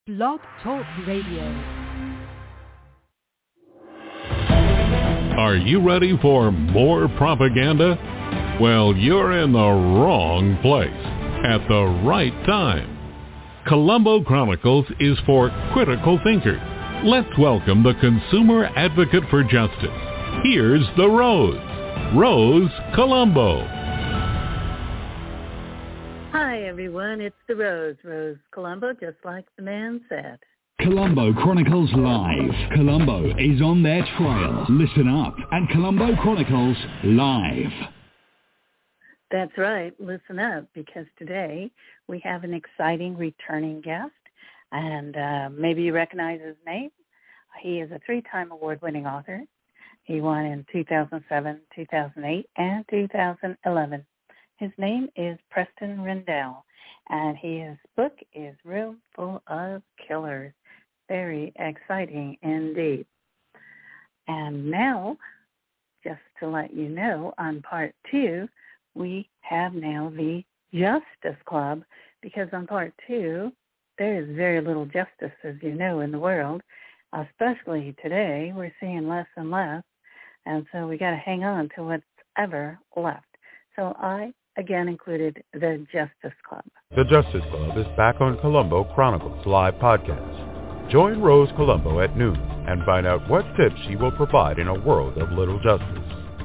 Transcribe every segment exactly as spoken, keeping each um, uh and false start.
Blog Talk Radio. Are you ready for more propaganda? Well, you're in the wrong place at the right time. Colombo Chronicles is for critical thinkers. Let's welcome the consumer advocate for justice. Here's the Rose, Rose Colombo. Hi, everyone. It's the Rose, Rose Colombo, just like the man said. Colombo Chronicles Live. Colombo is on their trail. Listen up at Colombo Chronicles Live. That's right. Listen up, because today we have an exciting returning guest, and uh, maybe you recognize his name. He is a three-time award-winning author. He won in two thousand seven, two thousand eight, and two thousand eleven. His name is Preston Rendell, and his book is Room Full of Killers. Very exciting indeed. And now, just to let you know, on part two, we have now the Justice Club, because on part two, there is very little justice, as you know, in the world, especially today. We're seeing less and less, and so we got to hang on to what's ever left. So I, again, included the Justice Club. The Justice Club is back on Colombo Chronicles Live podcast. Join Rose Colombo at noon and find out what tips she will provide in a world of little justice.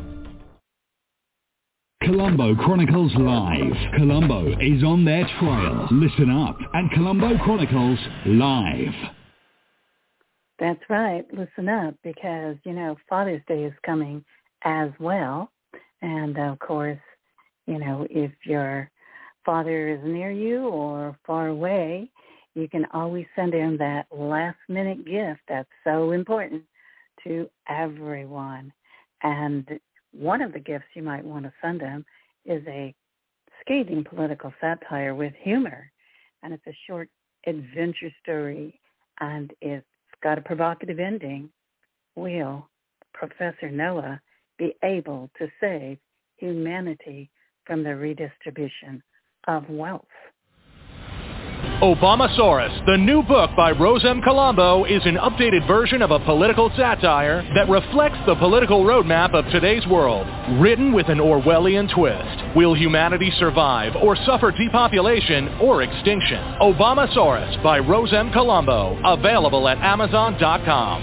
Colombo Chronicles Live. Colombo is on their trail. Listen up at Colombo Chronicles Live. That's right. Listen up, because, you know, Father's Day is coming as well. And, of course, you know, if your father is near you or far away, you can always send him that last-minute gift that's so important to everyone. And one of the gifts you might want to send him is a scathing political satire with humor. And it's a short adventure story, and it's got a provocative ending. Will Professor Noah be able to save humanity from the redistribution of wealth? Obamasaurus, the new book by Rose M. Colombo, is an updated version of a political satire that reflects the political roadmap of today's world. Written with an Orwellian twist. Will humanity survive or suffer depopulation or extinction? Obamasaurus by Rose M. Colombo. Available at Amazon dot com.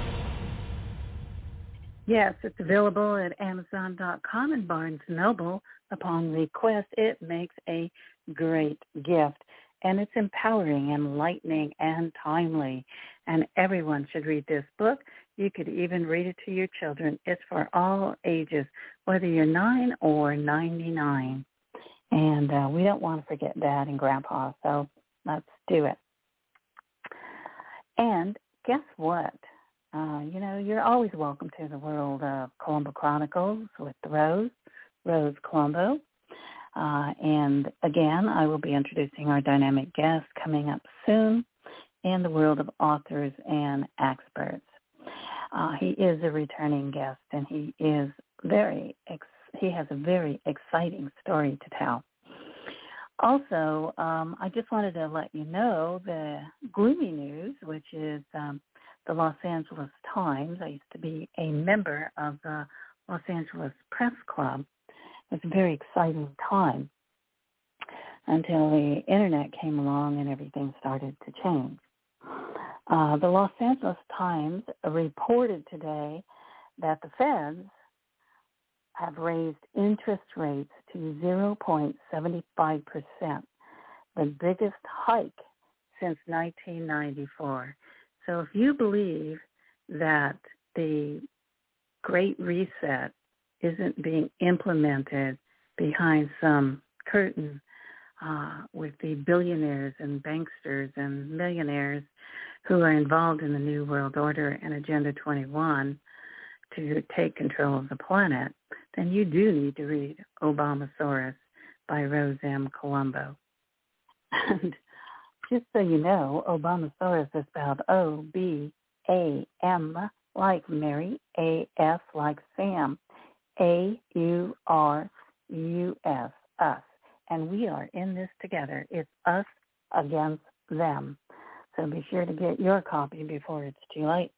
Yes, it's available at Amazon dot com and Barnes and Noble. Upon request, it makes a great gift. And it's empowering, enlightening, and timely. And everyone should read this book. You could even read it to your children. It's for all ages, whether you're nine or ninety-nine. And uh, we don't want to forget Dad and Grandpa, so let's do it. And guess what? Uh, you know, you're always welcome to the world of Colombo Chronicles with the Rose, Rose Colombo. Uh, and again, I will be introducing our dynamic guest coming up soon in the world of authors and experts. Uh, he is a returning guest, and he is very ex- he has a very exciting story to tell. Also, um, I just wanted to let you know the gloomy news, which is um, the Los Angeles Times. I used to be a member of the Los Angeles Press Club. It was a very exciting time until the Internet came along and everything started to change. Uh, the Los Angeles Times reported today that the Feds have raised interest rates to zero point seven five percent, the biggest hike since nineteen ninety-four. So if you believe that the Great Reset isn't being implemented behind some curtain uh, with the billionaires and banksters and millionaires who are involved in the New World Order and Agenda twenty-one to take control of the planet, then you do need to read Obamasaurus by Rose M. Colombo. And just so you know, Obamasaurus is spelled O B A M like Mary, A S like Sam, A U R U S, us. And we are in this together. It's us against them. So be sure to get your copy before it's too late.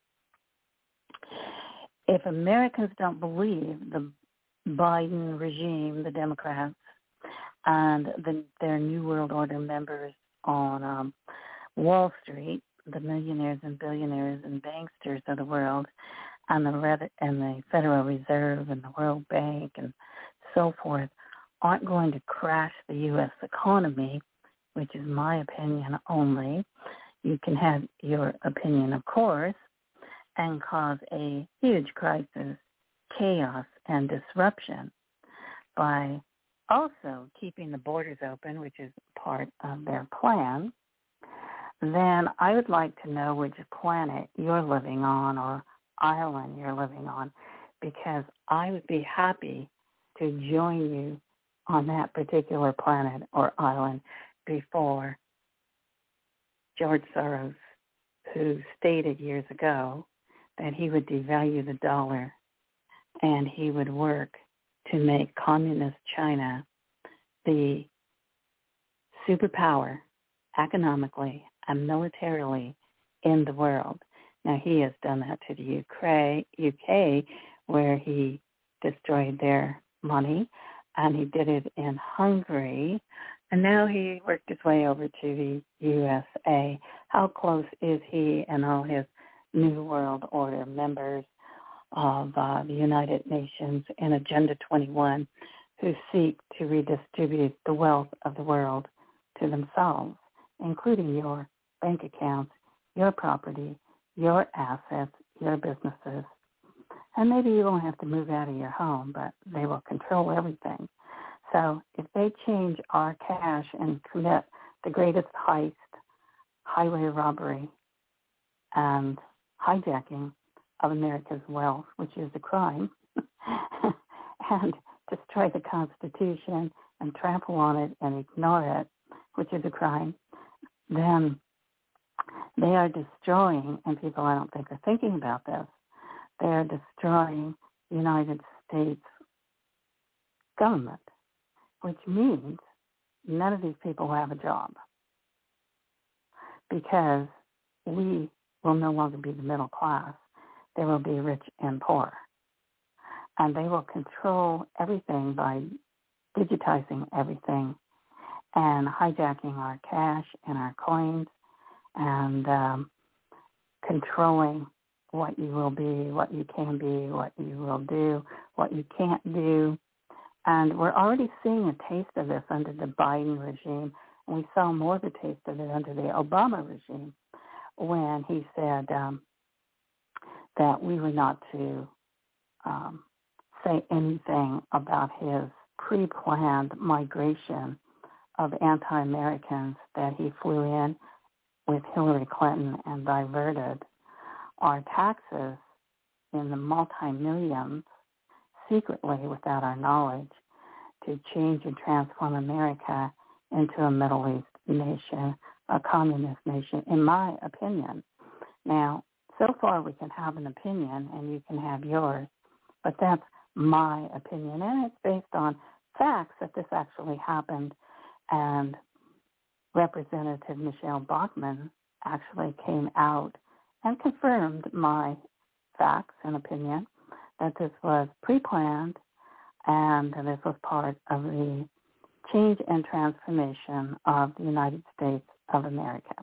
If Americans don't believe the Biden regime, the Democrats, and the, their New World Order members on um, Wall Street, the millionaires and billionaires and banksters of the world, and the Red, and the Federal Reserve and the World Bank and so forth, aren't going to crash the U S economy, which is my opinion only. You can have your opinion, of course, and cause a huge crisis, chaos, and disruption by also keeping the borders open, which is part of their plan, then I would like to know which planet you're living on or island you're living on, because I would be happy to join you on that particular planet or island before George Soros, who stated years ago that he would devalue the dollar and he would work to make communist China the superpower economically and militarily in the world. Now, he has done that to the U K, where he destroyed their money, and he did it in Hungary, and now he worked his way over to the U S A. How close is he and all his New World Order members of uh, the United Nations and Agenda twenty-one, who seek to redistribute the wealth of the world to themselves, including your bank accounts, your property, your assets, your businesses? And maybe you won't have to move out of your home, but they will control everything. So if they change our cash and commit the greatest heist, highway robbery, and hijacking of America's wealth, which is a crime, and destroy the Constitution and trample on it and ignore it, which is a crime, then they are destroying, and people I don't think are thinking about this, they are destroying the United States government, which means none of these people will have a job, because we will no longer be the middle class. They will be rich and poor. And they will control everything by digitizing everything and hijacking our cash and our coins and um, controlling what you will be, what you can be, what you will do, what you can't do. And we're already seeing a taste of this under the Biden regime, and we saw more of a taste of it under the Obama regime when he said um, that we were not to um, say anything about his pre-planned migration of anti-Americans that he flew in with Hillary Clinton and diverted our taxes in the multi-millions secretly without our knowledge to change and transform America into a Middle East nation, a communist nation, in my opinion. Now, so far we can have an opinion and you can have yours, but that's my opinion, and it's based on facts that this actually happened, and Representative Michelle Bachmann actually came out and confirmed my facts and opinion that this was pre-planned and this was part of the change and transformation of the United States of America.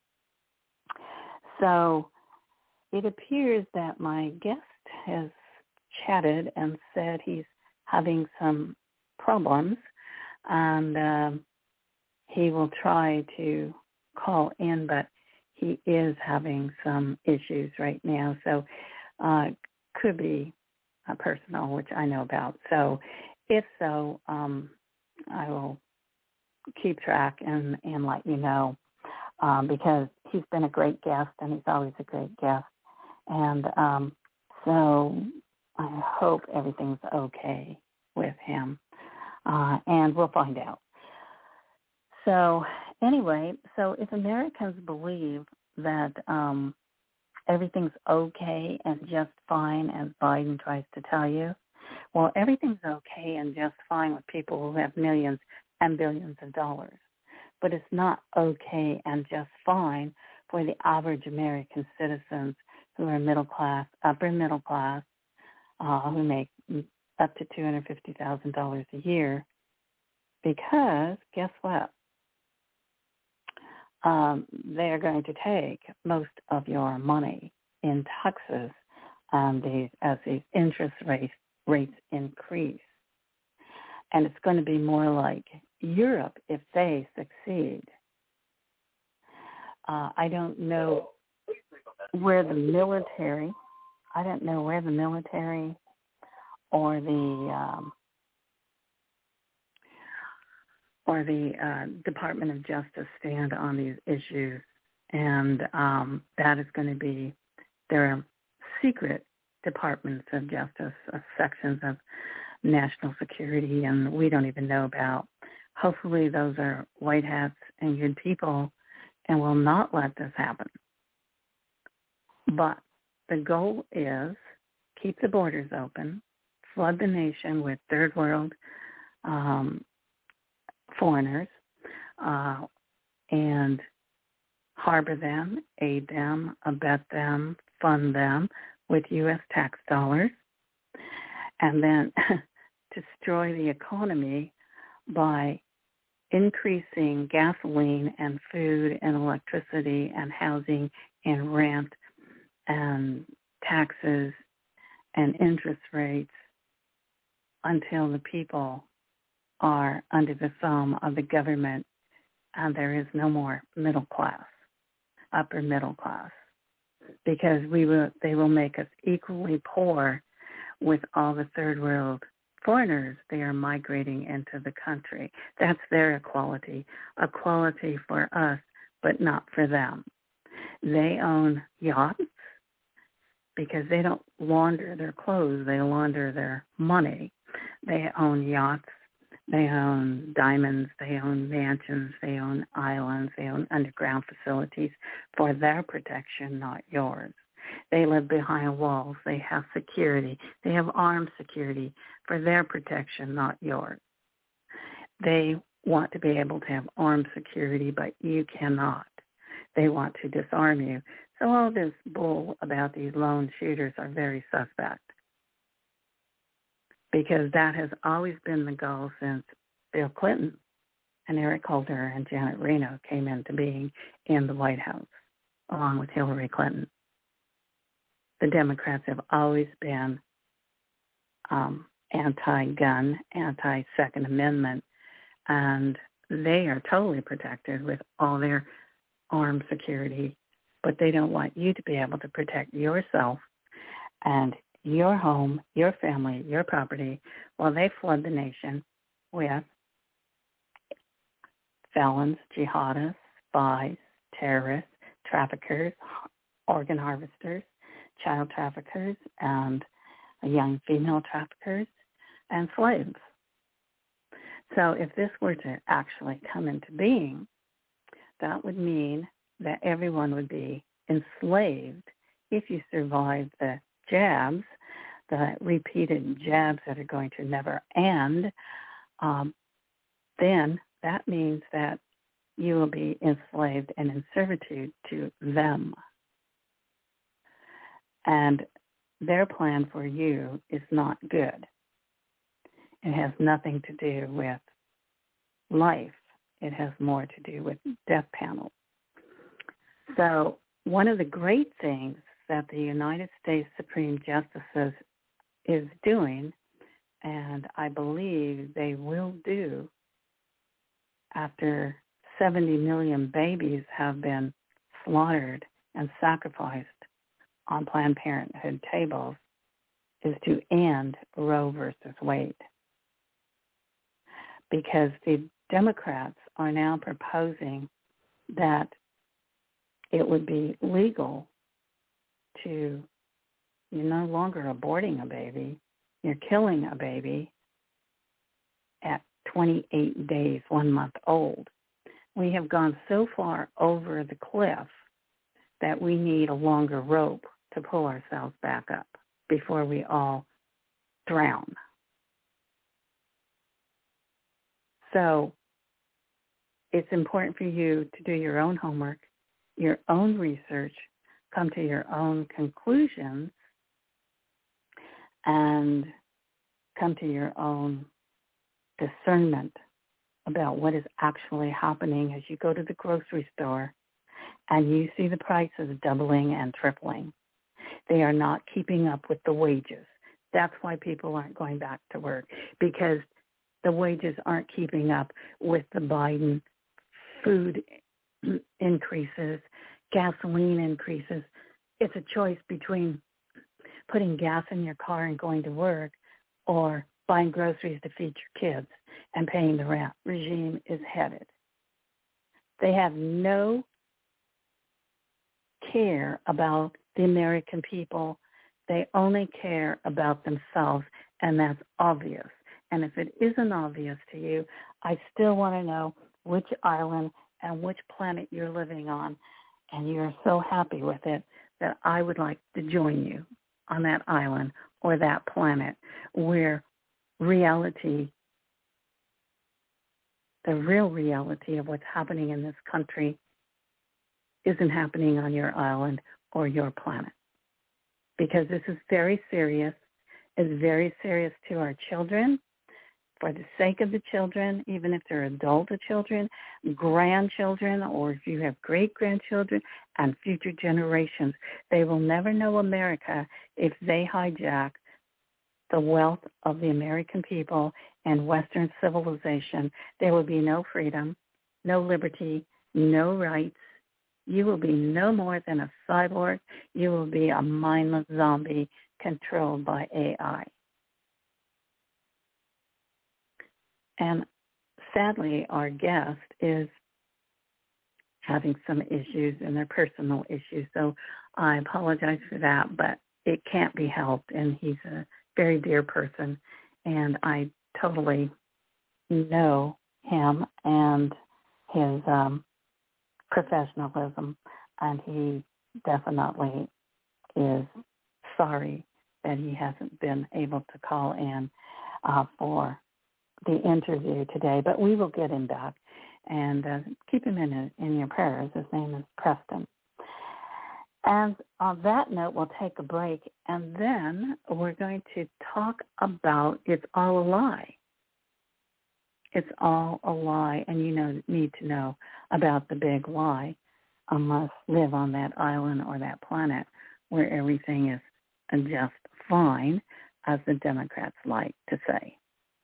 So it appears that my guest has chatted and said he's having some problems, and um, he will try to call in, but he is having some issues right now, so uh, could be uh, personal, which I know about. So if so, um, I will keep track and, and let you know, um, because he's been a great guest, and he's always a great guest. And um, so I hope everything's okay with him, uh, and we'll find out. So anyway, so if Americans believe that um, everything's okay and just fine, as Biden tries to tell you, well, everything's okay and just fine with people who have millions and billions of dollars. But it's not okay and just fine for the average American citizens who are middle class, upper middle class, uh, who make up to two hundred fifty thousand dollars a year, because guess what? Um, they are going to take most of your money in taxes um, these, as these interest rates, rates increase. And it's going to be more like Europe if they succeed. Uh, I don't know where the military, I don't know where the military or the um, or the uh, Department of Justice stand on these issues, and um, that is going to be their secret departments of justice, uh, sections of national security, and we don't even know about. Hopefully those are white hats and good people and will not let this happen. But the goal is keep the borders open, flood the nation with third world um, foreigners, uh, and harbor them, aid them, abet them, fund them with U S tax dollars, and then destroy the economy by increasing gasoline and food and electricity and housing and rent and taxes and interest rates until the people are under the thumb of the government and there is no more middle class, upper middle class, because we will, they will make us equally poor with all the third world foreigners they are migrating into the country. That's their equality, equality for us, but not for them. They own yachts because they don't launder their clothes, they launder their money. They own yachts, they own diamonds, they own mansions, they own islands, they own underground facilities for their protection, not yours. They live behind walls, they have security, they have armed security for their protection, not yours. They want to be able to have armed security, but you cannot. They want to disarm you. So all this bull about these lone shooters are very suspect, because that has always been the goal since Bill Clinton and Eric Holder and Janet Reno came into being in the White House, along with Hillary Clinton. The Democrats have always been um, anti-gun, anti-Second Amendment, and they are totally protected with all their armed security, but they don't want you to be able to protect yourself and your home, your family, your property, while they flood the nation with felons, jihadists, spies, terrorists, traffickers, organ harvesters, child traffickers, and young female traffickers, and slaves. So if this were to actually come into being, that would mean that everyone would be enslaved if you survive the jabs, the repeated jabs that are going to never end. Um, then that means that you will be enslaved and in servitude to them. And their plan for you is not good. It has nothing to do with life. It has more to do with death panels. So one of the great things that the United States Supreme Justices is doing, and I believe they will do after seventy million babies have been slaughtered and sacrificed on Planned Parenthood tables, is to end Roe versus Wade. Because the Democrats are now proposing that it would be legal to, you're no longer aborting a baby, you're killing a baby at twenty-eight days, one month old. We have gone so far over the cliff that we need a longer rope to pull ourselves back up before we all drown. So it's important for you to do your own homework your own research, come to your own conclusions, and come to your own discernment about what is actually happening as you go to the grocery store and you see the prices doubling and tripling. They are not keeping up with the wages. That's why people aren't going back to work, because the wages aren't keeping up with the Biden food increases, gasoline increases. It's a choice between putting gas in your car and going to work or buying groceries to feed your kids and paying the rent. Regime is headed. They have no care about the American people. They only care about themselves, and that's obvious. And if it isn't obvious to you, I still want to know which island and which planet you're living on, and you're so happy with it that I would like to join you on that island or that planet where reality, the real reality of what's happening in this country, isn't happening on your island or your planet. Because this is very serious. It's very serious to our children. For the sake of the children, even if they're adult children, grandchildren, or if you have great-grandchildren and future generations, they will never know America if they hijack the wealth of the American people and Western civilization. There will be no freedom, no liberty, no rights. You will be no more than a cyborg. You will be a mindless zombie controlled by A I. And sadly, our guest is having some issues in their personal issues. So I apologize for that, but it can't be helped. And he's a very dear person. And I totally know him and his um, professionalism. And he definitely is sorry that he hasn't been able to call in uh, for the interview today, but we will get him back and uh, keep him in in your prayers. His name is Preston. And on that note, we'll take a break, and then we're going to talk about It's All a Lie. It's all a lie, and you know need to know about the big lie. Unless live on that island or that planet where everything is just fine, as the Democrats like to say.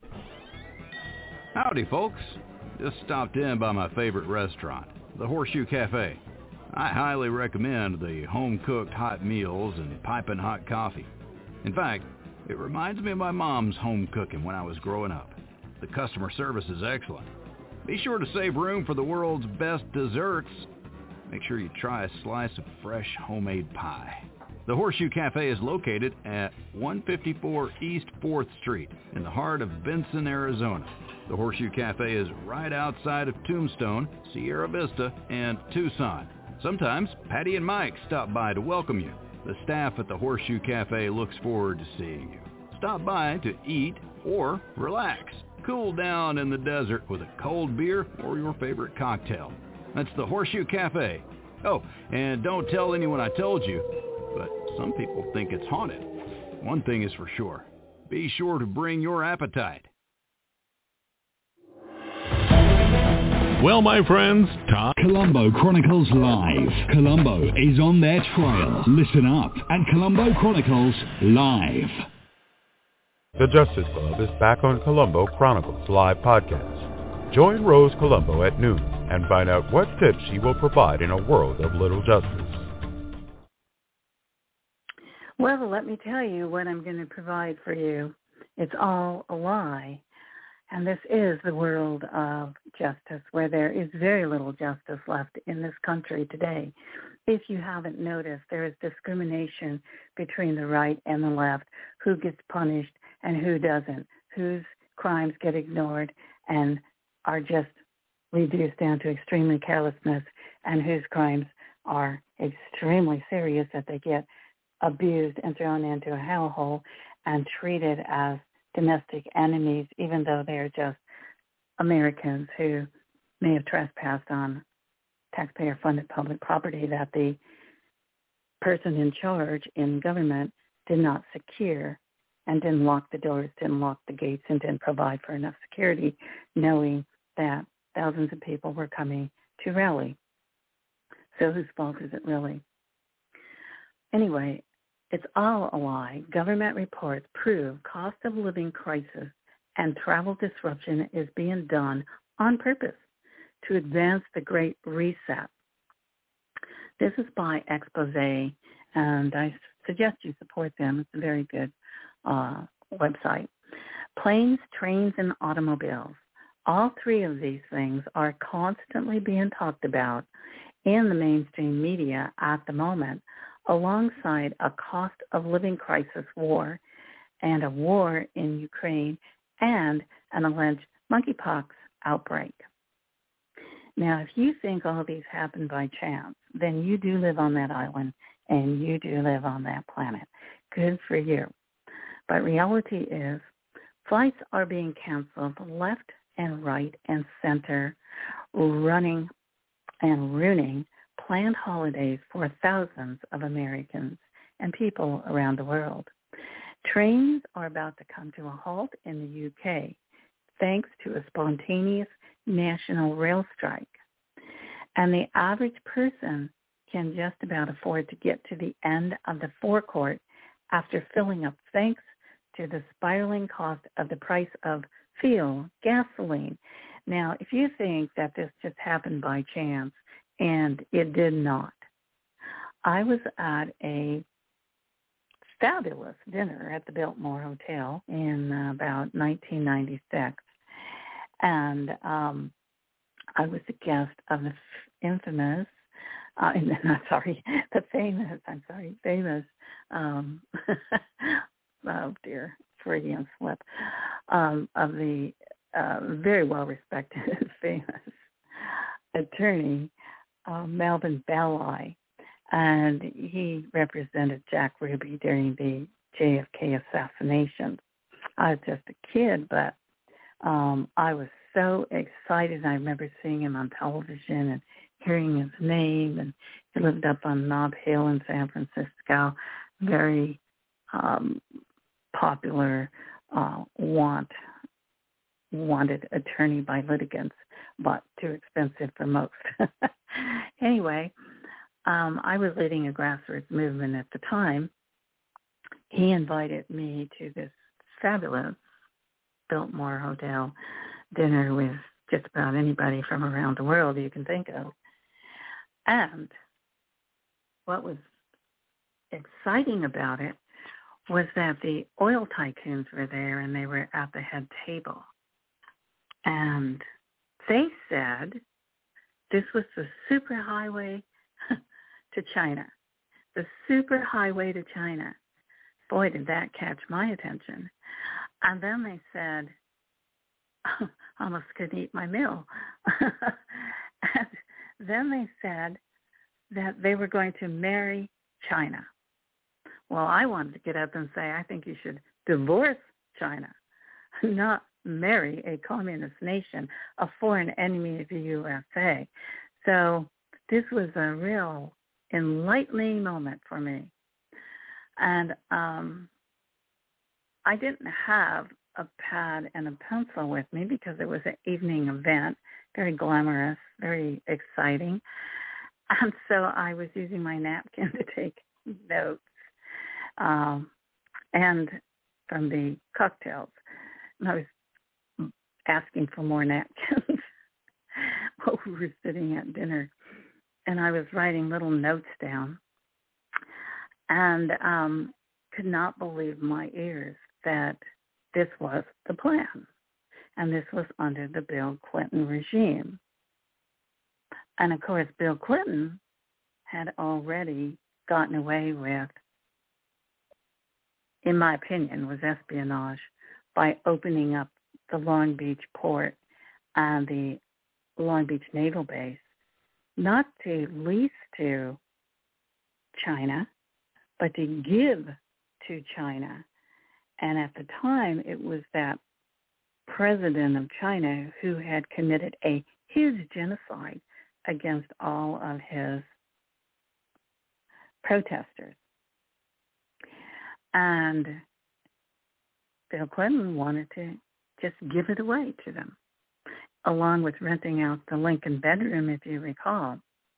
Howdy, folks. Just stopped in by my favorite restaurant, the Horseshoe Cafe. I highly recommend the home-cooked hot meals and piping hot coffee. In fact, it reminds me of my mom's home cooking when I was growing up. The customer service is excellent. Be sure to save room for the world's best desserts. Make sure you try a slice of fresh homemade pie. The Horseshoe Cafe is located at one fifty-four East fourth Street in the heart of Benson, Arizona. The Horseshoe Cafe is right outside of Tombstone, Sierra Vista, and Tucson. Sometimes Patty and Mike stop by to welcome you. The staff at the Horseshoe Cafe looks forward to seeing you. Stop by to eat or relax. Cool down in the desert with a cold beer or your favorite cocktail. That's the Horseshoe Cafe. Oh, and don't tell anyone I told you, but some people think it's haunted. One thing is for sure. Be sure to bring your appetite. Well, my friends, Tom. Colombo Chronicles Live. Colombo is on their trail. Listen up at Colombo Chronicles Live. The Justice Club is back on Colombo Chronicles Live podcast. Join Rose Colombo at noon and find out what tips she will provide in a world of little justice. Well, let me tell you what I'm going to provide for you. It's all a lie. And this is the world of justice, where there is very little justice left in this country today. If you haven't noticed, there is discrimination between the right and the left, who gets punished and who doesn't, whose crimes get ignored and are just reduced down to extremely carelessness, and whose crimes are extremely serious that they get abused and thrown into a hellhole and treated as domestic enemies, even though they're just Americans who may have trespassed on taxpayer-funded public property that the person in charge in government did not secure and didn't lock the doors, didn't lock the gates, and didn't provide for enough security, knowing that thousands of people were coming to rally. So whose fault is it really? Anyway, it's all a lie. Government reports prove cost of living crisis and travel disruption is being done on purpose to advance the Great Reset. This is by Expose, and I suggest you support them. It's a very good uh, website. Planes, trains, and automobiles. All three of these things are constantly being talked about in the mainstream media at the moment, alongside a cost of living crisis war and a war in Ukraine and an alleged monkeypox outbreak. Now, if you think all of these happened by chance, then you do live on that island and you do live on that planet. Good for you. But reality is flights are being canceled left and right and center, running and ruining planned holidays for thousands of Americans and people around the world. Trains are about to come to a halt in the U K thanks to a spontaneous national rail strike. And the average person can just about afford to get to the end of the forecourt after filling up thanks to the spiraling cost of the price of fuel, gasoline. Now, if you think that this just happened by chance, and it did not. I was at a fabulous dinner at the Biltmore Hotel in uh, about nineteen ninety-six, and um, I was a guest of the infamous, uh, not sorry, the famous, I'm sorry, famous, um, oh dear, Freudian slip, um, of the uh, very well-respected, famous attorney, Uh, Melvin Belli, and he represented Jack Ruby during the J F K assassination. I was just a kid, but um, I was so excited. I remember seeing him on television and hearing his name, and he lived up on Nob Hill in San Francisco, very um, popular, uh, want, wanted attorney by litigants, but too expensive for most. Anyway, um, I was leading a grassroots movement at the time. He invited me to this fabulous Biltmore Hotel dinner with just about anybody from around the world you can think of. And what was exciting about it was that the oil tycoons were there and they were at the head table. And they said this was the superhighway to China, the superhighway to China. Boy, did that catch my attention. And then they said, oh, I almost couldn't eat my meal. And then they said that they were going to marry China. Well, I wanted to get up and say, I think you should divorce China, not marry a communist nation, a foreign enemy of the U S A. So this was a real enlightening moment for me. And um, I didn't have a pad and a pencil with me because it was an evening event, very glamorous, very exciting. And so I was using my napkin to take notes um, and from the cocktails. And I was asking for more napkins while we were sitting at dinner. And I was writing little notes down and um, could not believe my ears that this was the plan. And this was under the Bill Clinton regime. And, of course, Bill Clinton had already gotten away with, in my opinion, was espionage by opening up the Long Beach port and the Long Beach Naval Base, not to lease to China, but to give to China. And at the time, it was that president of China who had committed a huge genocide against all of his protesters. And Bill Clinton wanted to just give it away to them, along with renting out the Lincoln bedroom, if you recall.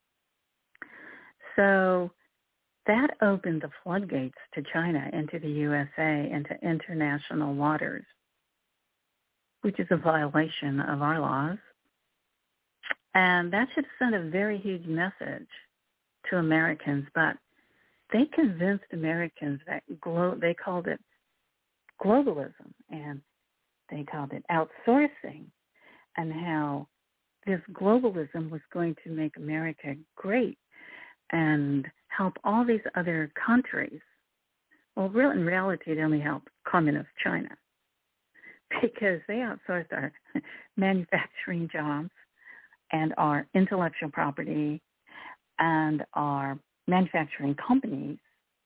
So that opened the floodgates to China, into the U S A, into international waters, which is a violation of our laws. And that should send a very huge message to Americans. But they convinced Americans that glo- they called it globalism, and they called it outsourcing, and how this globalism was going to make America great and help all these other countries. Well, real in reality, it only helped communist China, because they outsourced our manufacturing jobs and our intellectual property and our manufacturing companies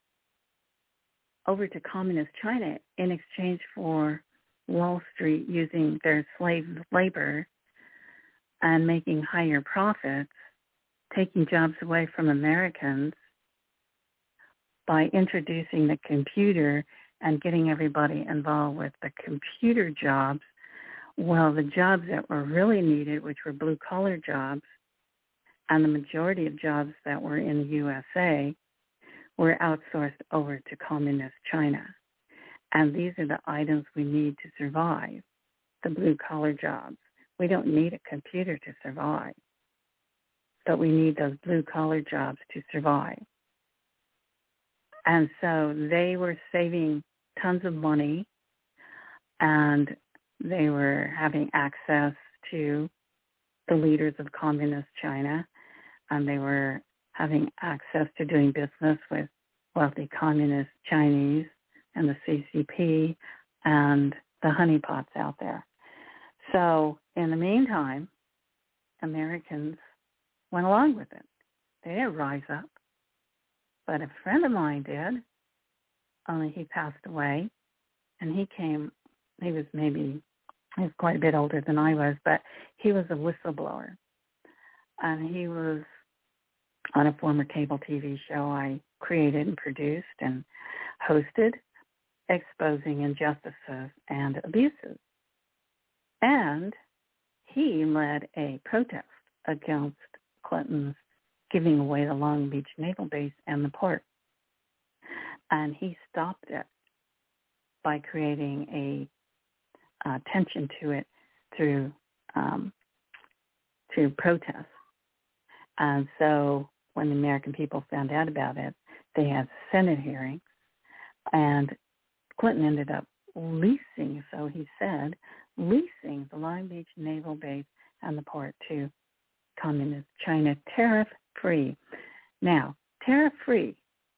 over to communist China in exchange for Wall Street using their slave labor and making higher profits, taking jobs away from Americans by introducing the computer and getting everybody involved with the computer jobs. Well, the jobs that were really needed, which were blue-collar jobs, and the majority of jobs that were in the U S A, were outsourced over to communist China. And these are the items we need to survive, the blue-collar jobs. We don't need a computer to survive, but we need those blue-collar jobs to survive. And so they were saving tons of money, and they were having access to the leaders of communist China, and they were having access to doing business with wealthy communist Chinese and the C C P and the honeypots out there. So in the meantime, Americans went along with it. They didn't rise up. But a friend of mine did, only he passed away, and he came, he was maybe, he was quite a bit older than I was, but he was a whistleblower. And he was on a former cable T V show I created and produced and hosted, exposing injustices and abuses. And he led a protest against Clinton's giving away the Long Beach Naval Base and the port. And he stopped it by creating a uh, tension to it through um, through protests. And so when the American people found out about it, they had Senate hearings, and Clinton ended up leasing, so he said, leasing the Long Beach Naval Base and the port to communist China, tariff-free. Now, tariff-free,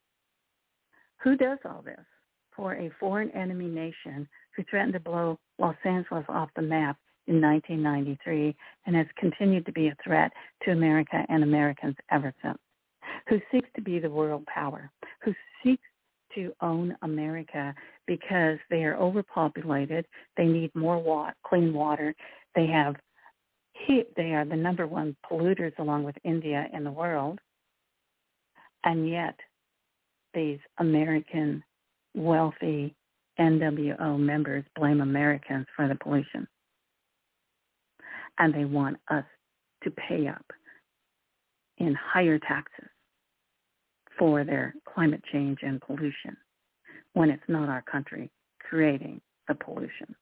who does all this for a foreign enemy nation who threatened to blow Los Angeles off the map in nineteen ninety-three and has continued to be a threat to America and Americans ever since, who seeks to be the world power, who seeks to own America because they are overpopulated, they need more water, clean water, they have heat, they are the number one polluters along with India in the world, and yet these American wealthy N W O members blame Americans for the pollution. And they want us to pay up in higher taxes for their climate change and pollution when it's not our country creating the pollution.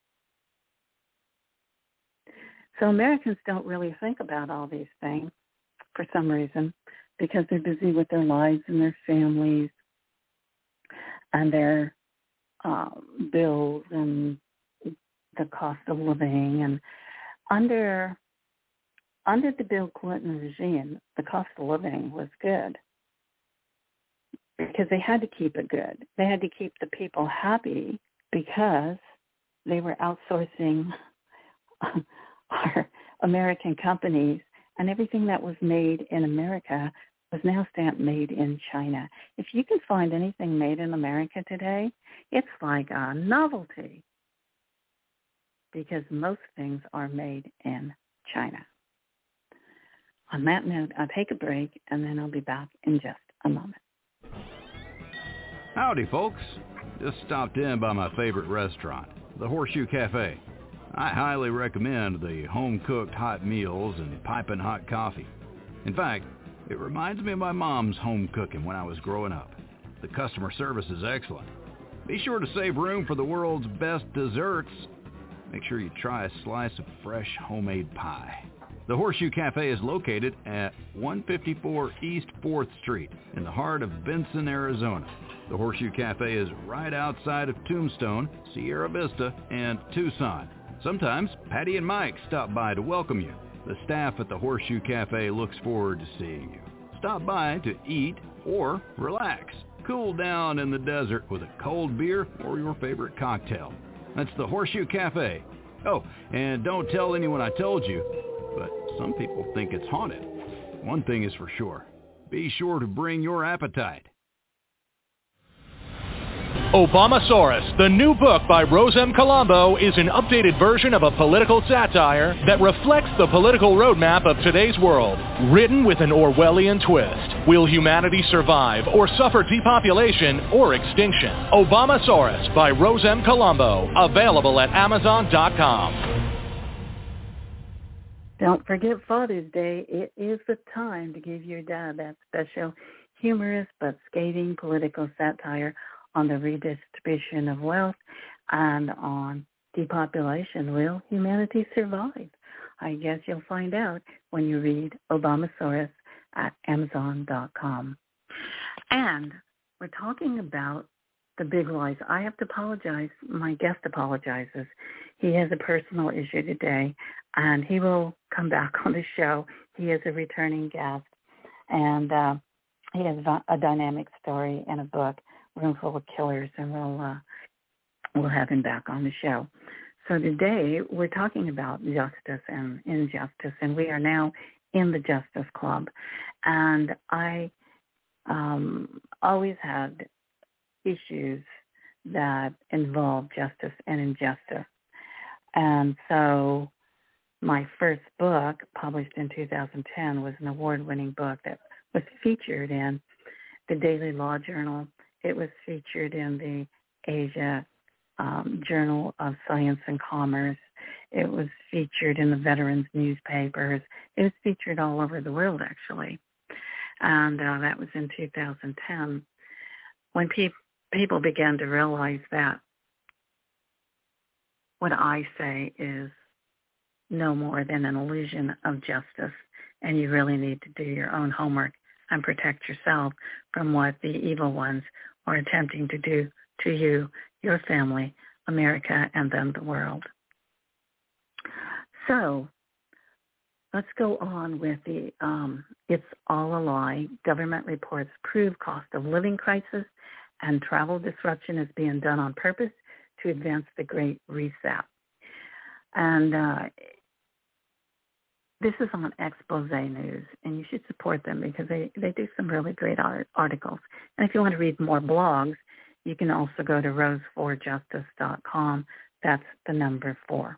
So Americans don't really think about all these things for some reason because they're busy with their lives and their families and their uh, bills and the cost of living. And under under the Bill Clinton regime, the cost of living was good because they had to keep it good. They had to keep the people happy because they were outsourcing our American companies, and everything that was made in America was now stamped made in China. If you can find anything made in America today, it's like a novelty because most things are made in China. on that note, I'll take a break, and then I'll be back in just a moment. Howdy, folks. Just stopped in by my favorite restaurant, the Horseshoe Cafe. I highly recommend the home-cooked hot meals and piping hot coffee. In fact, it reminds me of my mom's home cooking when I was growing up. The customer service is excellent. Be sure to save room for the world's best desserts. Make sure you try a slice of fresh homemade pie. The Horseshoe Cafe is located at one fifty-four East fourth Street in the heart of Benson, Arizona. The Horseshoe Cafe is right outside of Tombstone, Sierra Vista, and Tucson. Sometimes Patty and Mike stop by to welcome you. The staff at the Horseshoe Cafe looks forward to seeing you. Stop by to eat or relax. Cool down in the desert with a cold beer or your favorite cocktail. That's the Horseshoe Cafe. Oh, and don't tell anyone I told you, but some people think it's haunted. One thing is for sure. Be sure to bring your appetite. Obamasaurus, the new book by Rose M. Colombo, is an updated version of a political satire that reflects the political roadmap of today's world, written with an Orwellian twist. Will humanity survive or suffer depopulation or extinction? Obamasaurus by Rose M. Colombo, available at amazon dot com. Don't forget Father's Day. It is the time to give your dad that special, humorous but scathing political satire on the redistribution of wealth and on depopulation. Will humanity survive? I guess you'll find out when you read Obamasaurus at amazon dot com. And we're talking about the big lies. I have to apologize. My guest apologizes. He has a personal issue today, and he will come back on the show. He is a returning guest, and uh, he has a dynamic story and a book, Room Full of Killers, and we'll uh, we'll have him back on the show. So today we're talking about justice and injustice, and we are now in the Justice Club. And I um, always had issues that involve justice and injustice. And so my first book, published in two thousand ten, was an award-winning book that was featured in the Daily Law Journal. It was featured in the Asia um, Journal of Science and Commerce. It was featured in the Veterans newspapers. It was featured all over the world, actually. And uh, that was in two thousand ten, when pe- people began to realize that what I say is no more than an illusion of justice, and you really need to do your own homework and protect yourself from what the evil ones are attempting to do to you, your family, America, and then the world. So let's go on with the um, It's All a Lie. Government reports prove cost of living crisis and travel disruption is being done on purpose to advance the Great Reset. And uh, this is on Expose News, and you should support them because they, they do some really great art, articles. And if you want to read more blogs, you can also go to rose for justice dot com. That's the number four.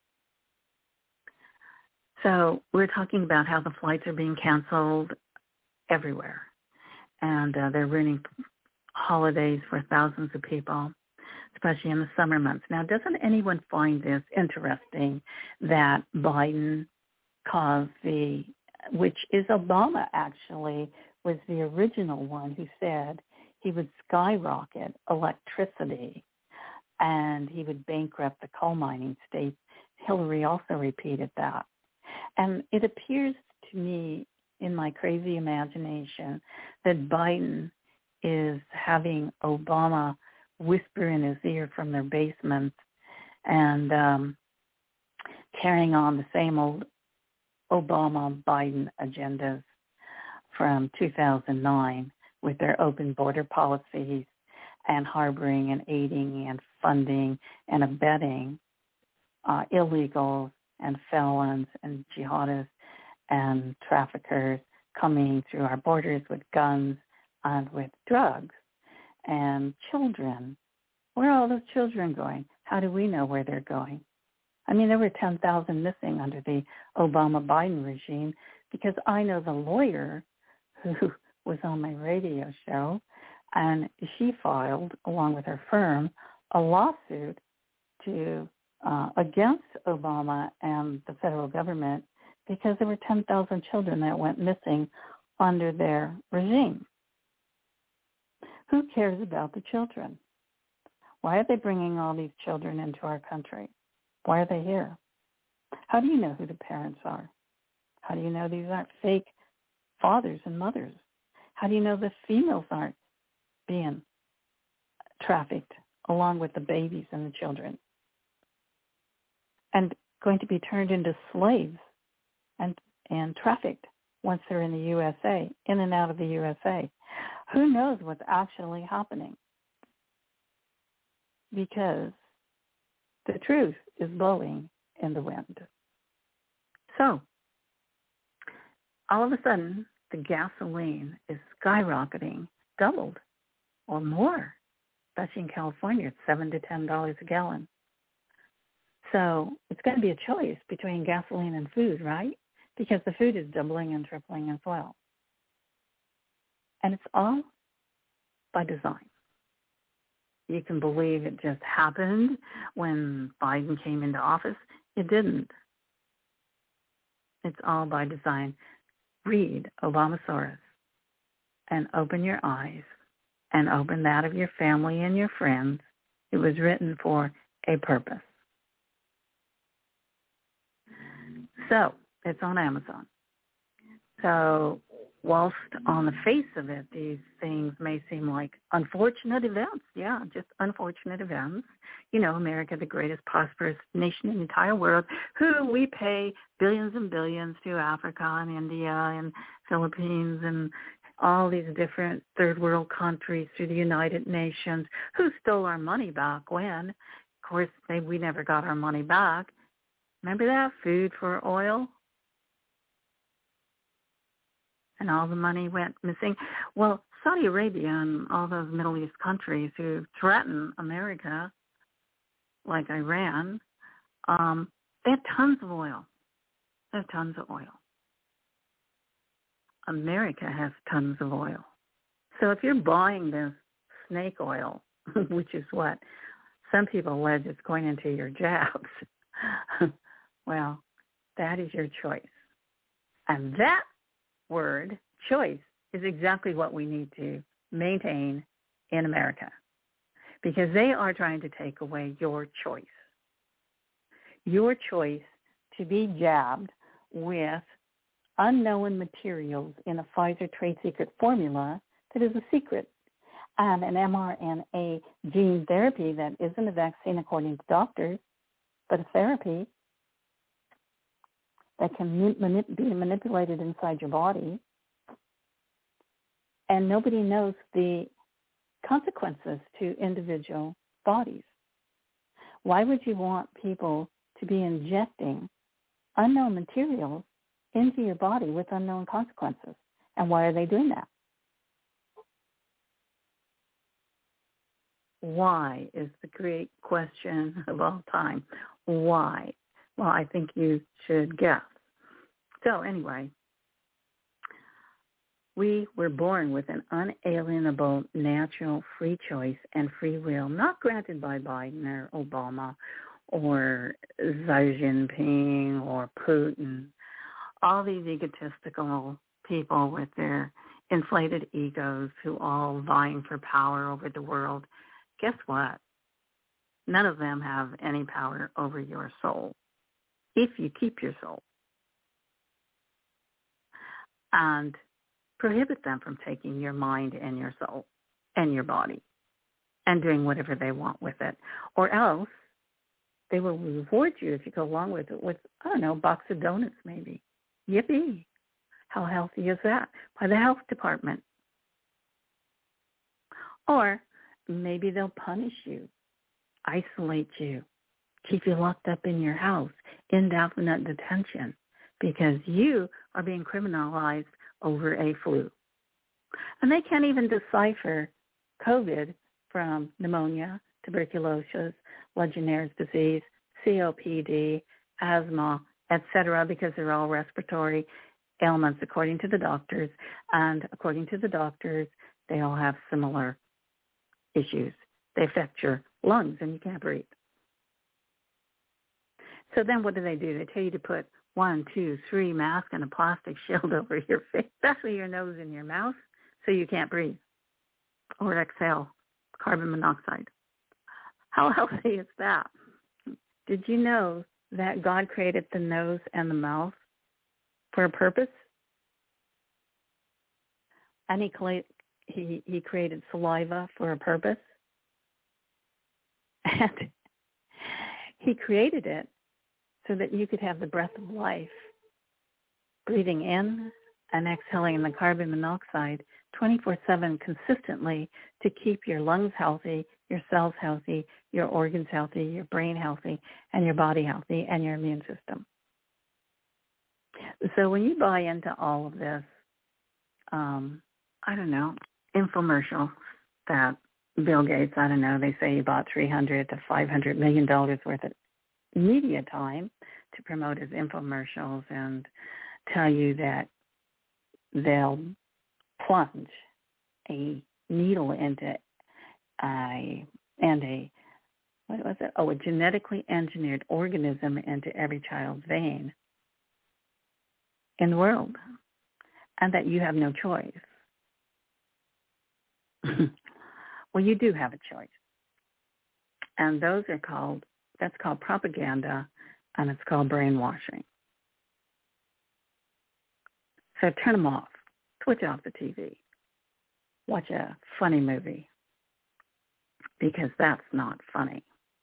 So we're talking about how the flights are being canceled everywhere, and uh, they're ruining holidays for thousands of people, especially in the summer months. Now, doesn't anyone find this interesting that Biden caused the, which is Obama actually, was the original one who said he would skyrocket electricity and he would bankrupt the coal mining states. Hillary also repeated that. And it appears to me, in my crazy imagination, that Biden is having Obama whisper in his ear from their basements and um, carrying on the same old Obama-Biden agendas from two thousand nine with their open border policies and harboring and aiding and funding and abetting uh, illegals and felons and jihadists and traffickers coming through our borders with guns and with drugs and children. Where are all those children going? How do we know where they're going? I mean, there were ten thousand missing under the Obama-Biden regime. because I know the lawyer who was on my radio show, and she filed, along with her firm, a lawsuit to uh, against Obama and the federal government because there were ten thousand children that went missing under their regime. Who cares about the children? Why are they bringing all these children into our country? Why are they here? How do you know who the parents are? How do you know these aren't fake fathers and mothers? How do you know the females aren't being trafficked along with the babies and the children and going to be turned into slaves and, and trafficked once they're in the U S A, in and out of the U S A? Who knows what's actually happening? Because the truth is blowing in the wind. So, all of a sudden, the gasoline is skyrocketing, doubled or more, especially in California. It's seven to ten dollars a gallon. So it's going to be a choice between gasoline and food, right? Because the food is doubling and tripling as well. And it's all by design. You can believe it just happened when Biden came into office. It didn't. It's all by design. Read Obamasaurus and open your eyes and open that of your family and your friends. It was written for a purpose. So it's on Amazon. So whilst on the face of it, these things may seem like unfortunate events. Yeah, just unfortunate events. You know, America, the greatest prosperous nation in the entire world, who we pay billions and billions to Africa and India and Philippines and all these different third world countries through the United Nations, who stole our money back when. Of course, they, we never got our money back. Remember that? Food for oil? And all the money went missing. Well, Saudi Arabia and all those Middle East countries who threaten America, like Iran, um, they have tons of oil. They have tons of oil. America has tons of oil. So if you're buying this snake oil, which is what some people allege is going into your jabs, well, that is your choice. And that word, choice, is exactly what we need to maintain in America, because they are trying to take away your choice. Your choice to be jabbed with unknown materials in a Pfizer trade secret formula that is a secret, and an mRNA gene therapy that isn't a vaccine according to doctors, but a therapy that can manip- be manipulated inside your body, and nobody knows the consequences to individual bodies. Why would you want people to be injecting unknown materials into your body with unknown consequences? And why are they doing that? Why is the great question of all time. Why? Well, I think you should guess. So anyway, we were born with an unalienable natural free choice and free will, not granted by Biden or Obama or Xi Jinping or Putin, all these egotistical people with their inflated egos who all vying for power over the world. Guess what? None of them have any power over your soul, if you keep your soul, and prohibit them from taking your mind and your soul and your body and doing whatever they want with it. Or else they will reward you if you go along with it with, I don't know, a box of donuts maybe. Yippee. How healthy is that? By the health department. Or maybe they'll punish you, isolate you, keep you locked up in your house, indefinite detention, because you are being criminalized over a flu. And they can't even decipher COVID from pneumonia, tuberculosis, Legionnaire's disease, C O P D, asthma, et cetera, because they're all respiratory. ailments according to the doctors, and according to the doctors, they all have similar issues. They affect your lungs and you can't breathe. So then what do they do? They tell you to put one, two, three masks and a plastic shield over your face, especially your nose and your mouth, so you can't breathe or exhale carbon monoxide. How healthy is that? Did you know that God created the nose and the mouth for a purpose? And he, he, he created saliva for a purpose? And he created it so that you could have the breath of life, breathing in and exhaling the carbon monoxide twenty-four seven consistently to keep your lungs healthy, your cells healthy, your organs healthy, your brain healthy, and your body healthy, and your immune system. So when you buy into all of this, um, I don't know, infomercial that Bill Gates, I don't know, they say he bought three hundred to five hundred million dollars worth of media time to promote his infomercials and tell you that they'll plunge a needle into a, and a, what was it? Oh, a genetically engineered organism into every child's vein in the world, and that you have no choice. Well, you do have a choice. And those are called, that's called propaganda, and it's called brainwashing. So turn them off. Switch off the T V. Watch a funny movie, because that's not funny.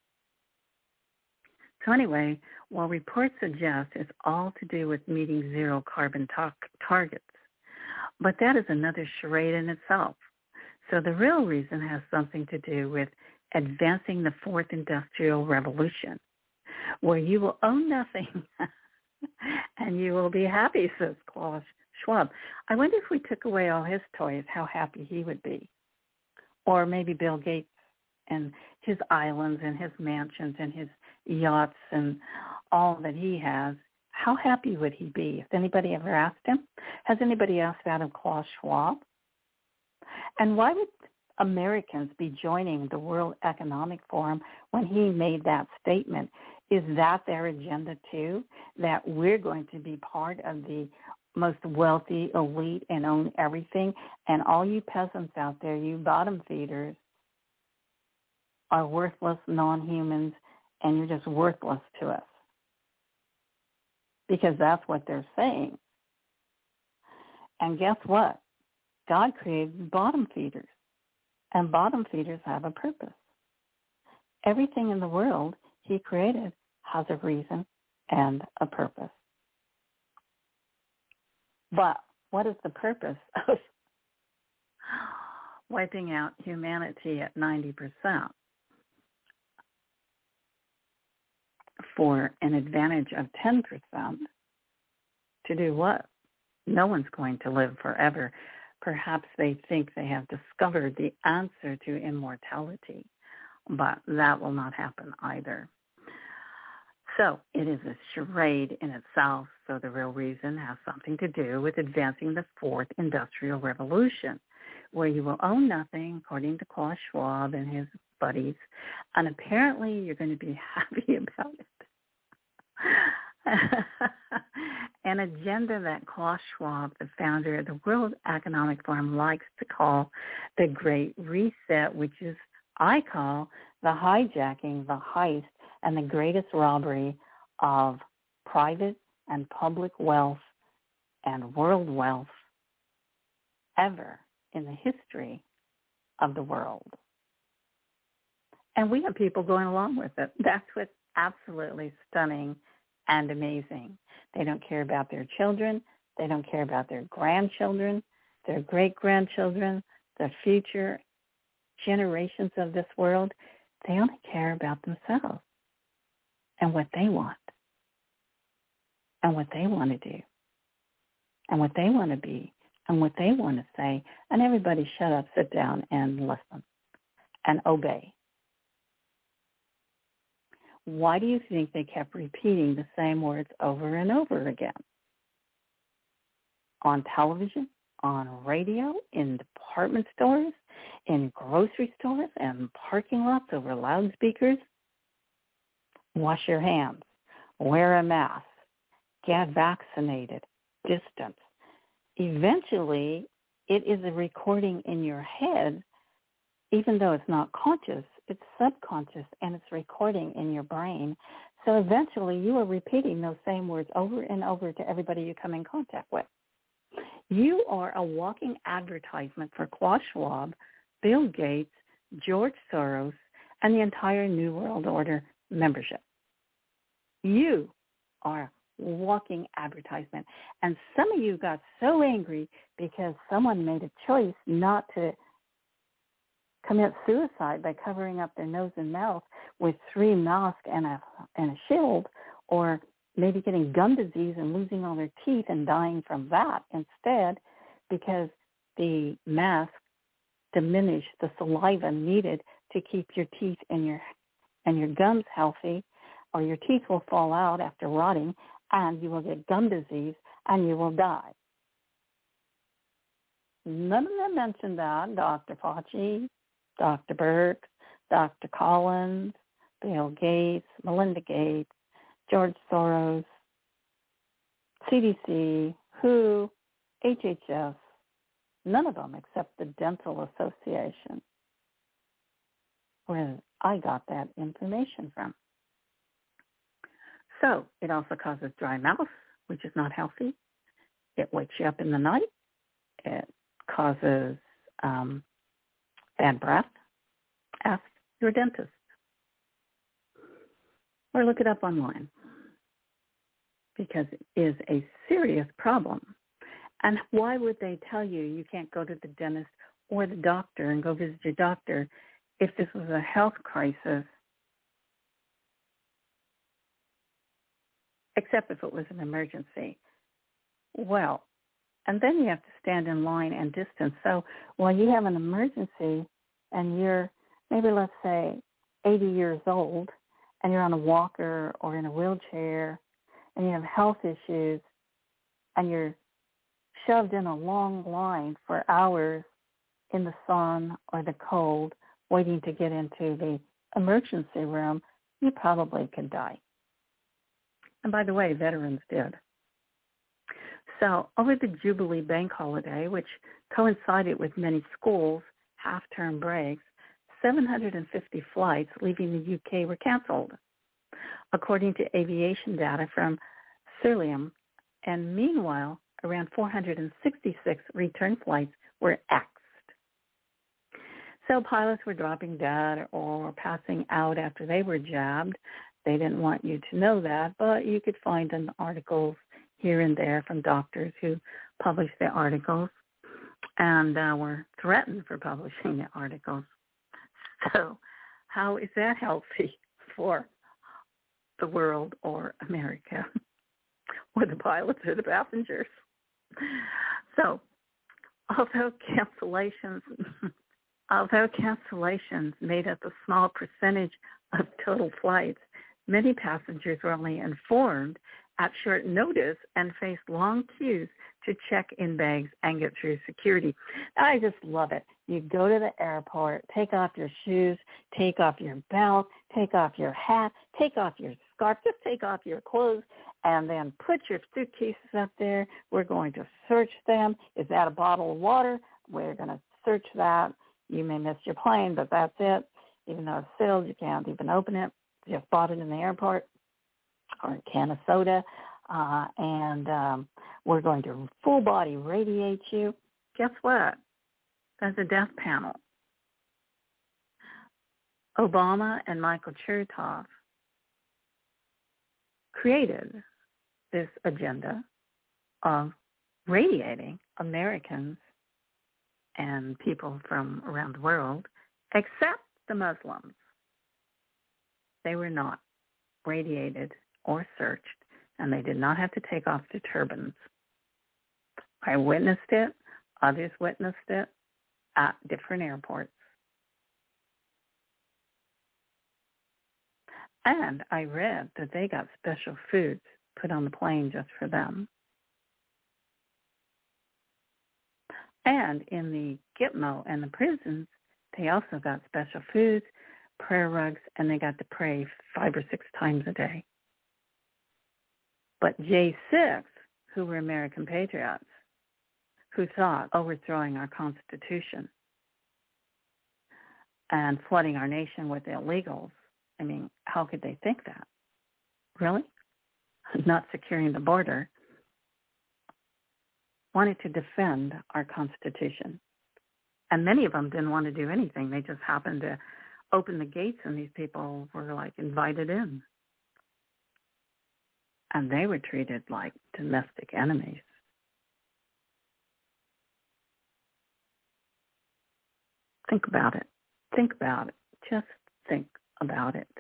So anyway, while reports suggest it's all to do with meeting zero carbon tar- targets, but that is another charade in itself. So the real reason has something to do with advancing the fourth industrial revolution, where you will own nothing and you will be happy, says Klaus Schwab. I wonder if we took away all his toys, how happy he would be. Or maybe Bill Gates and his islands and his mansions and his yachts and all that he has, how happy would he be? Has anybody ever asked him? Has anybody asked that of Klaus Schwab? And why would Americans be joining the World Economic Forum when he made that statement? Is that their agenda too, that we're going to be part of the most wealthy elite and own everything, and all you peasants out there, you bottom feeders, are worthless non-humans, and you're just worthless to us? Because that's what they're saying. And guess what? God created bottom feeders, and bottom feeders have a purpose. Everything in the world he created has a reason and a purpose. But what is the purpose of wiping out humanity at ninety percent for an advantage of ten percent? To do what? No one's going to live forever. Perhaps they think they have discovered the answer to immortality, but that will not happen either. So it is a charade in itself, so the real reason has something to do with advancing the fourth industrial revolution, where you will own nothing, according to Klaus Schwab and his buddies, and apparently you're going to be happy about it. An agenda that Klaus Schwab, the founder of the World Economic Forum, likes to call the Great Reset, which is, I call, the hijacking, the heist, and the greatest robbery of private and public wealth and world wealth ever in the history of the world. And we have people going along with it. That's what's absolutely stunning and amazing. They don't care about their children. They don't care about their grandchildren, their great-grandchildren, the future generations of this world. They only care about themselves and what they want and what they want to do and what they want to be and what they want to say. And everybody shut up, sit down, and listen and obey. Why do you think they kept repeating the same words over and over again? on television, on radio, in department stores, in grocery stores, and parking lots over loudspeakers. Wash your hands. Wear a mask. Get vaccinated. Distance. Eventually, it is a recording in your head, even though it's not conscious, it's subconscious, and it's recording in your brain. So eventually, you are repeating those same words over and over to everybody you come in contact with. You are a walking advertisement for Klaus Schwab, Bill Gates, George Soros, and the entire New World Order membership. You are a walking advertisement. And some of you got so angry because someone made a choice not to commit suicide by covering up their nose and mouth with three masks and a, and a shield, or maybe getting gum disease and losing all their teeth and dying from that instead, because the mask diminished the saliva needed to keep your teeth and your and your gums healthy, or your teeth will fall out after rotting, and you will get gum disease, and you will die. None of them mentioned that. Doctor Fauci, Doctor Birx, Doctor Collins, Bill Gates, Melinda Gates, George Soros, C D C, W H O, H H S, none of them except the Dental Association, where I got that information from. So it also causes dry mouth, which is not healthy. It wakes you up in the night. It causes um, bad breath. Ask your dentist. Or look it up online, because it is a serious problem. And why would they tell you you can't go to the dentist or the doctor and go visit your doctor if this was a health crisis, except if it was an emergency? Well, and then you have to stand in line and distance. So while you have an emergency and you're maybe, let's say, eighty years old, and you're on a walker or in a wheelchair, and you have health issues, and you're shoved in a long line for hours in the sun or the cold, waiting to get into the emergency room, you probably could die. And by the way, veterans did. So over the Jubilee Bank holiday, which coincided with many schools' half-term breaks, seven hundred fifty flights leaving the U K were canceled, according to aviation data from Cirium. And meanwhile, around four hundred sixty-six return flights were axed. So pilots were dropping dead or passing out after they were jabbed. They didn't want you to know that, but you could find in articles here and there from doctors who published the articles and uh, were threatened for publishing the articles. So how is that healthy for the world or America or the pilots or the passengers? So although cancellations, although cancellations made up a small percentage of total flights, many passengers were only informed at short notice and faced long queues to check in bags and get through security. I just love it. You go to the airport, take off your shoes, take off your belt, take off your hat, take off your scarf, just take off your clothes, and then put your suitcases up there. We're going to search them. Is that a bottle of water? We're going to search that. You may miss your plane, but that's it. Even though it's sealed, you can't even open it. You just bought it in the airport, or a can of soda, uh, and um, we're going to full body radiate you. Guess what? There's a death panel. Obama and Michael Chertoff created this agenda of radiating Americans and people from around the world, except the Muslims. They were not radiated or searched, and they did not have to take off their turbans. I witnessed it. Others witnessed it at different airports. And I read that they got special foods put on the plane just for them. And in the Gitmo and the prisons, they also got special foods, prayer rugs, and they got to pray five or six times a day. But J six, who were American patriots, who thought overthrowing our Constitution and flooding our nation with illegals, I mean, how could they think that? Really? Not securing the border, wanted to defend our Constitution. And many of them didn't want to do anything. They just happened to open the gates, and these people were, like, invited in. And they were treated like domestic enemies. Think about it. Think about it. Just think about it.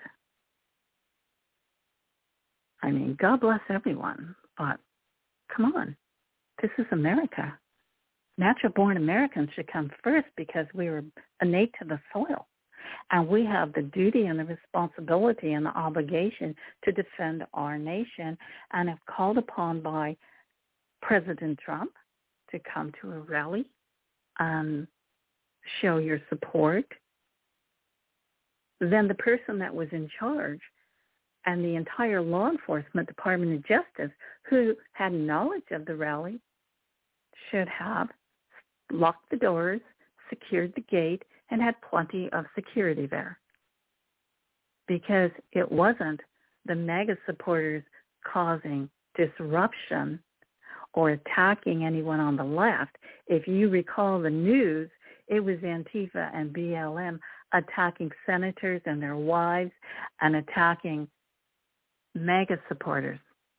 I mean, God bless everyone, but come on. This is America. Natural-born Americans should come first because we were innate to the soil. And we have the duty and the responsibility and the obligation to defend our nation, and if called upon by President Trump to come to a rally and show your support, then the person that was in charge and the entire law enforcement Department of Justice who had knowledge of the rally should have locked the doors, secured the gate, and had plenty of security there. Because it wasn't the MAGA supporters causing disruption or attacking anyone on the left. If you recall the news, it was Antifa and B L M attacking senators and their wives and attacking MAGA supporters.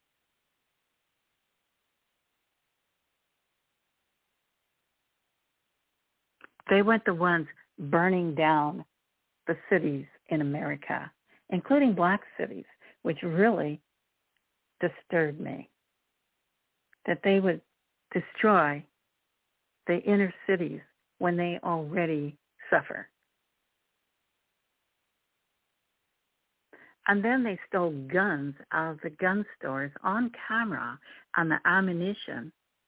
They weren't the ones burning down the cities in America, including black cities, which really disturbed me. That they would destroy the inner cities when they already suffer. And then they stole guns out of the gun stores on camera and the ammunition.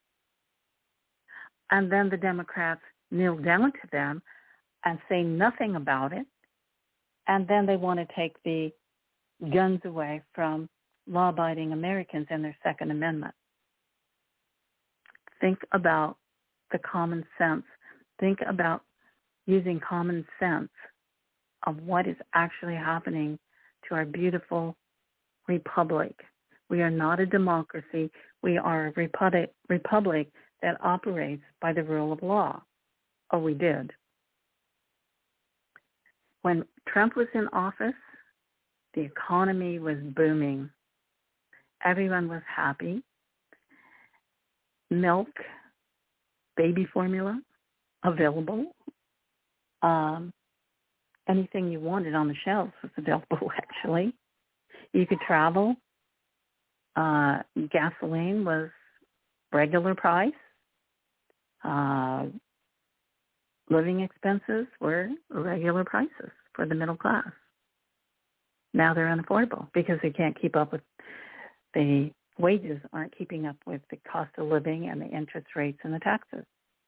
And then the Democrats kneel down to them and say nothing about it. And then they want to take the guns away from law-abiding Americans and their Second Amendment. Think about the common sense. Think about using common sense of what is actually happening to our beautiful republic. We are not a democracy. We are a republic, republic that operates by the rule of law. Oh, we did. When Trump was in office, the economy was booming. Everyone was happy. Milk, baby formula, available. Um, anything you wanted on the shelves was available, actually. You could travel. Uh, gasoline was regular price. Uh, living expenses were regular prices for the middle class. Now they're unaffordable because they can't keep up with the wages aren't keeping up with the cost of living and the interest rates and the taxes.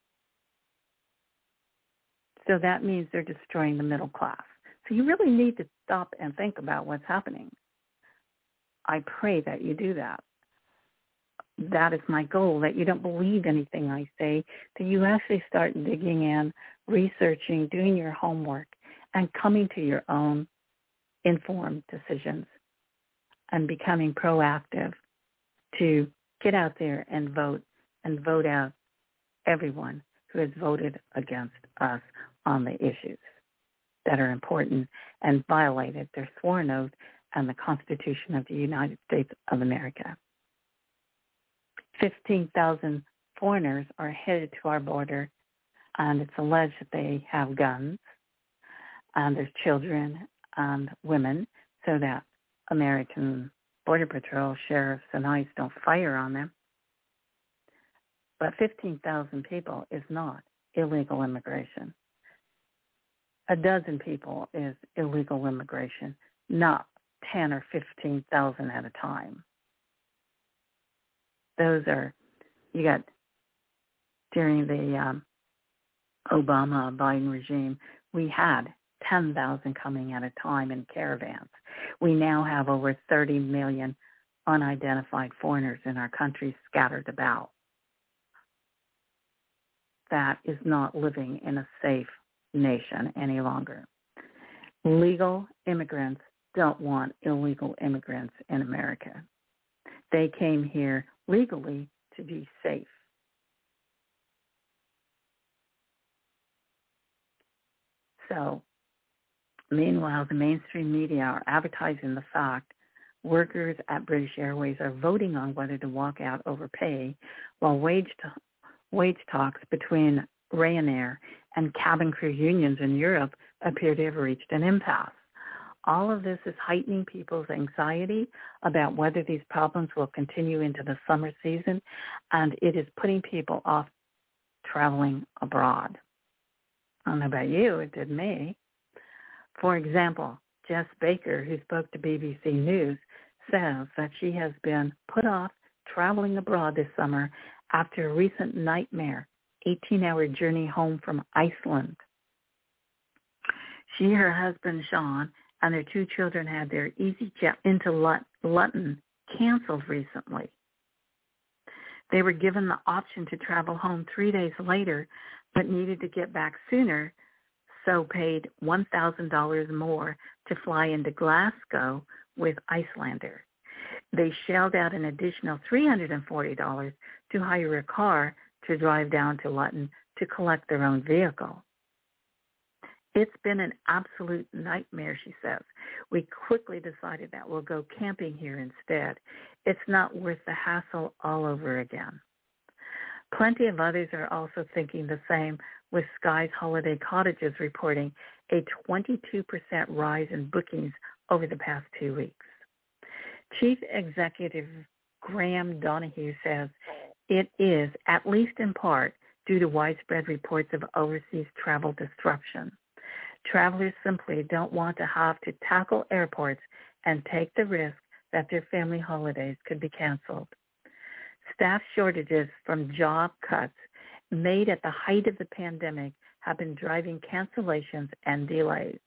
So that means they're destroying the middle class. So you really need to stop and think about what's happening. I pray that you do that. That is my goal, that you don't believe anything I say, that you actually start digging in, researching, doing your homework, and coming to your own informed decisions and becoming proactive to get out there and vote and vote out everyone who has voted against us on the issues that are important and violated their sworn oath and the Constitution of the United States of America. fifteen thousand foreigners are headed to our border, and it's alleged that they have guns, and there's children and women, so that American Border Patrol, sheriffs, and ICE don't fire on them. But fifteen thousand people is not illegal immigration. A dozen people is illegal immigration, not ten or fifteen thousand at a time. Those are, you got, during the um, Obama-Biden regime, we had ten thousand coming at a time in caravans. We now have over thirty million unidentified foreigners in our country scattered about. That is not living in a safe nation any longer. Legal immigrants don't want illegal immigrants in America. They came here legally to be safe. So, meanwhile, the mainstream media are advertising the fact workers at British Airways are voting on whether to walk out over pay, while wage t- wage talks between Ryanair and cabin crew unions in Europe appear to have reached an impasse. All of this is heightening people's anxiety about whether these problems will continue into the summer season, and it is putting people off traveling abroad. I don't know about you, it did me. For example, Jess Baker, who spoke to B B C News, says that she has been put off traveling abroad this summer after a recent nightmare, eighteen-hour journey home from Iceland. She, her husband, Sean, and their two children had their EasyJet into Luton canceled recently. They were given the option to travel home three days later, but needed to get back sooner, so paid one thousand dollars more to fly into Glasgow with Icelandair. They shelled out an additional three hundred forty dollars to hire a car to drive down to Luton to collect their own vehicle. It's been an absolute nightmare, she says. We quickly decided that we'll go camping here instead. It's not worth the hassle all over again. Plenty of others are also thinking the same, with Sky's Holiday Cottages reporting a twenty-two percent rise in bookings over the past two weeks. Chief Executive Graham Donahue says it is, at least in part, due to widespread reports of overseas travel disruption. Travelers simply don't want to have to tackle airports and take the risk that their family holidays could be canceled. Staff shortages from job cuts made at the height of the pandemic have been driving cancellations and delays.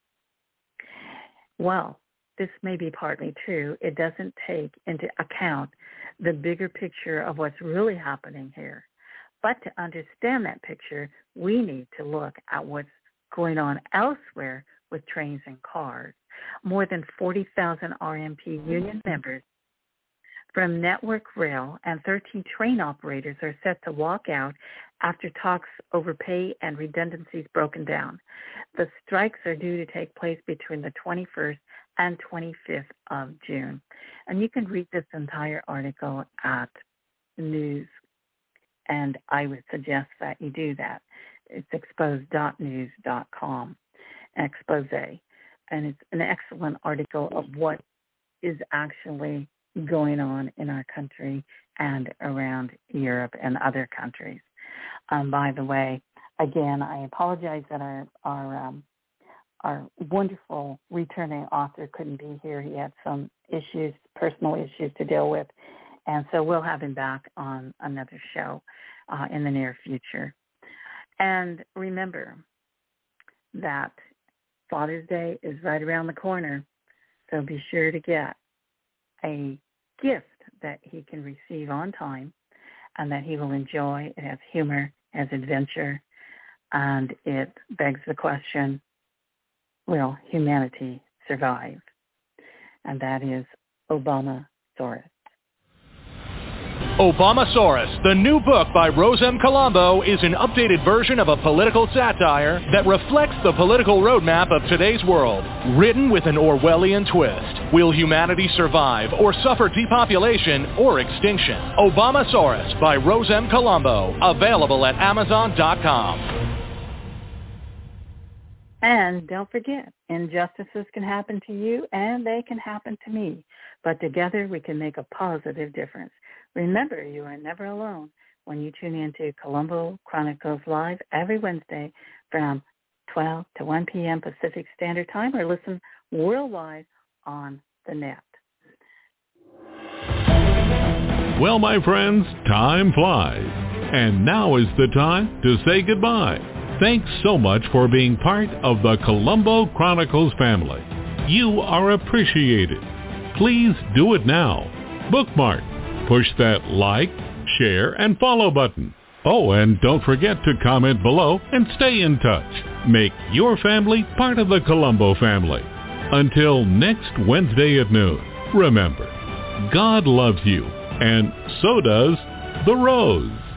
Well, this may be partly true. It doesn't take into account the bigger picture of what's really happening here. But to understand that picture, we need to look at what's going on elsewhere with trains and cars. More than forty thousand R M P union members from Network Rail and thirteen train operators are set to walk out after talks over pay and redundancies broken down. The strikes are due to take place between the twenty-first and twenty-fifth of June. And you can read this entire article at News, and I would suggest that you do that. It's expose dot news dot com, expose, and it's an excellent article of what is actually going on in our country and around Europe and other countries. Um, by the way, again, I apologize that our our um, our wonderful returning author couldn't be here. He had some issues, personal issues to deal with, and so we'll have him back on another show uh, in the near future. And remember that Father's Day is right around the corner, so be sure to get a gift that he can receive on time and that he will enjoy. It has humor, has adventure, and it begs the question, will humanity survive? And that is Obamasaurus. Obamasaurus, the new book by Rose M. Colombo, is an updated version of a political satire that reflects the political roadmap of today's world, written with an Orwellian twist. Will humanity survive or suffer depopulation or extinction? Obamasaurus by Rose M. Colombo, available at amazon dot com. And don't forget, injustices can happen to you and they can happen to me, but together we can make a positive difference. Remember, you are never alone when you tune into Colombo Chronicles Live every Wednesday from twelve to one p.m. Pacific Standard Time, or listen worldwide on the net. Well, my friends, time flies. And now is the time to say goodbye. Thanks so much for being part of the Colombo Chronicles family. You are appreciated. Please do it now. Bookmark. Push that like, share, and follow button. Oh, and don't forget to comment below and stay in touch. Make your family part of the Colombo family. Until next Wednesday at noon, remember, God loves you, and so does the Rose.